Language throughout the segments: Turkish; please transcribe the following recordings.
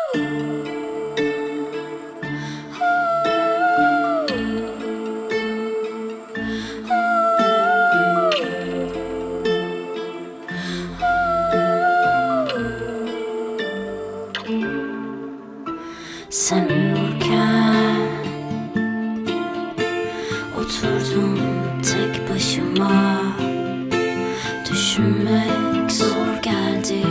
Sen uyurken oturdum tek başıma. Düşünmek zor geldi,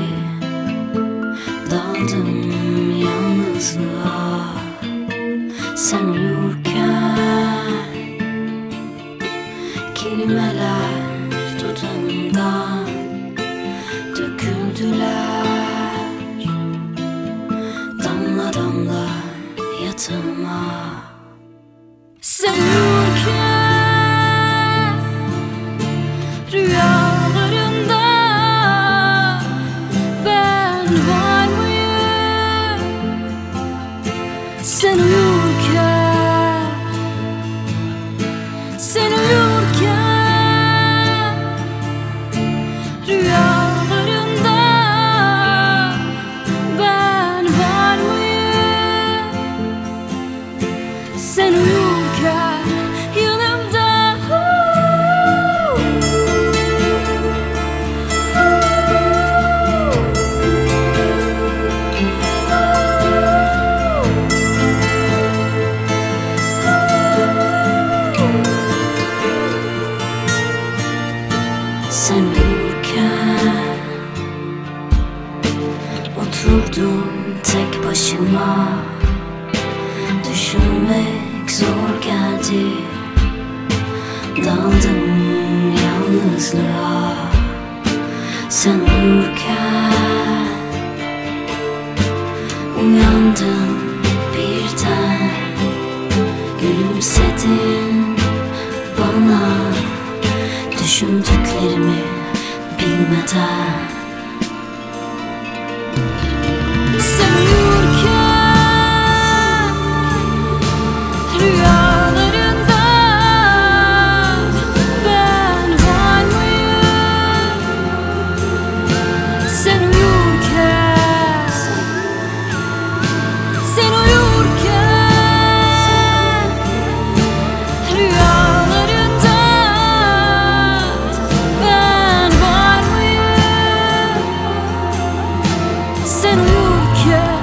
daldım yalnızlığa. Sen uyurken kelimeler dudağımdan döküldüler, damla damla yatağıma. Sen uyurken rüyalarında ben var mıyım? Sen uyurken, sen uyurken rüyalarında ben var mıyım? Sen uyurken yanımda. Sen uyurken oturdum tek başıma. Düşünmek zor geldi, daldım yalnızlığa. Sen uyurken uyandım birden, gülümsedin bana, düşündüklerimi bilmeden. Sen uyurken rüyalarında ben var mıyım? Sen uyurken, sen uyurken rüyalarında ben var mıyım? Sen uyurken.